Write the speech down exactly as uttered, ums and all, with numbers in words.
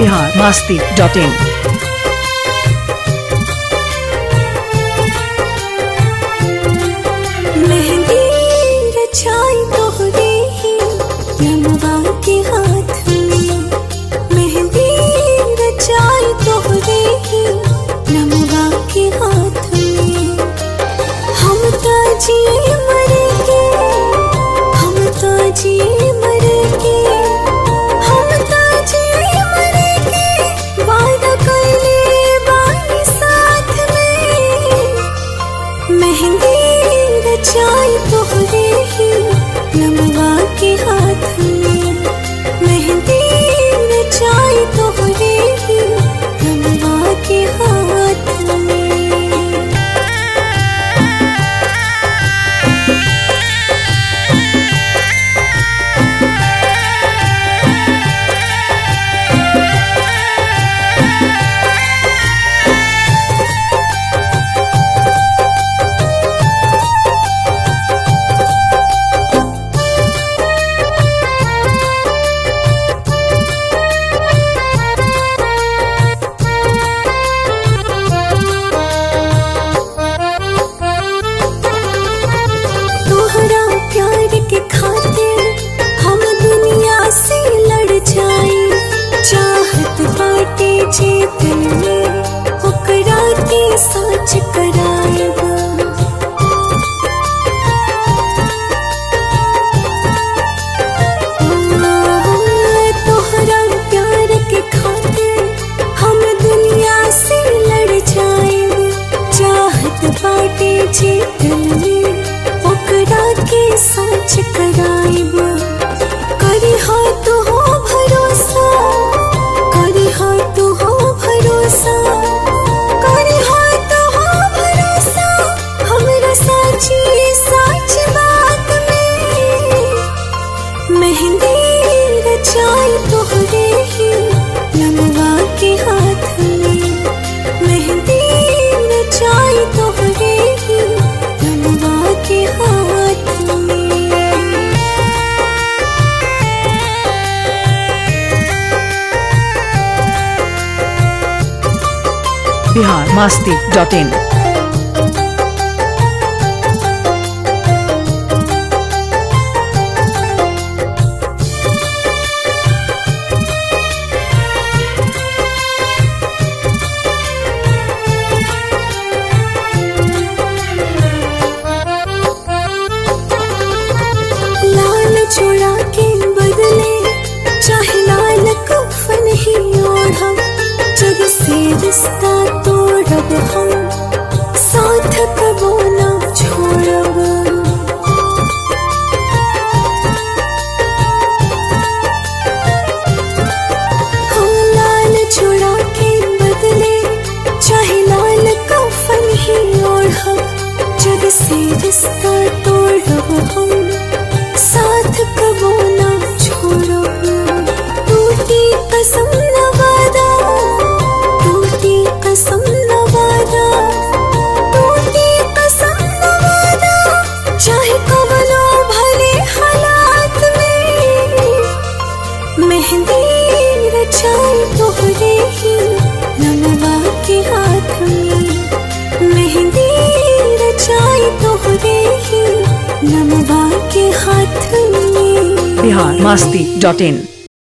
Bihar Masti dot इन। मेहंदी रचाई तोहरे ही नमवा के हाथ में, मेहंदी रचाई तोहरे ही नमवा के हाथ में। हम तो जिए मरे के, हम तो जिए मरे के, हम तो जिए मरे के, वादा कैले बानी साथ में। मेहंदी रचाई तोहरे ही नमवा के हाथ में, मेहंदी रचाई तोहरे ही नमवा के हाथ में। चेतन में ओकरा के सच कराएबा, तोहरा प्यार के खातिर हम दुनिया से लड़ जाएब। चाहत बाटे चेतन में ओकरा के सच कराएब। करी हो तो हो भरोसा, करी हो तो हो भरोसा, करी हो तो हो भरोसा, हमरा साची साच बात में। मेहंदी रचाई तोहरे ही नमवा के हाथ में, मेहंदी रचाई तोहरे ही नमवा के हाथ में। बिहार मस्ती डॉट इन। लाल चोड़ा के बदले चाहे लाल कफन ही ओढ़ब, जग से रिश्ता तोड़ब हम, साथ कबो ना छोड़ब। हो लाल चोड़ा के बदले चाहे लाल कफन ही ओढ़ब, जग से रिश्ता तोड़ब हम, साथ कबो ना छोड़ब। टूटी कसम न वादा, टूटी कसम न वादा, टूटी कसम न वादा, चाहे कवनो भले हालात में। मेहंदी रचाई तोहरे ही नमवा के हाथ में, मेहंदी रचाई तोहरे ही नमवा के हाथ में। बिहार मस्ती डॉट इन।